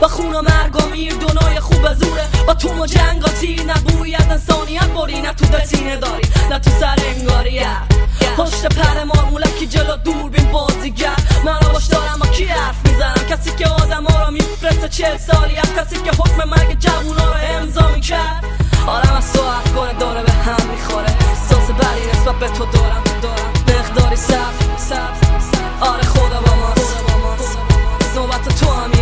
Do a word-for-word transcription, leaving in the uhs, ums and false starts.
با خون و مرگ و میر دنیای خوب زوره، با توم و جنگ و تیر نبویت انسانیت بری، نه تو دسینه داری نه تو سر انگاریت پشت پر مارمولکی جلو دور بین بازیگر. من رو باش دارم با کی حرف میزنم؟ کسی که آدم ها رو میفرسته چل سالی هست، کسی که حکم مرگ جوونا رو امضا میکرد. آرم از تو افکار داره به هم میخوره، احساس بری نسبت به تو دارم دارم مقداری سبز سبز. آره خدا با ماست، نوبت تو هم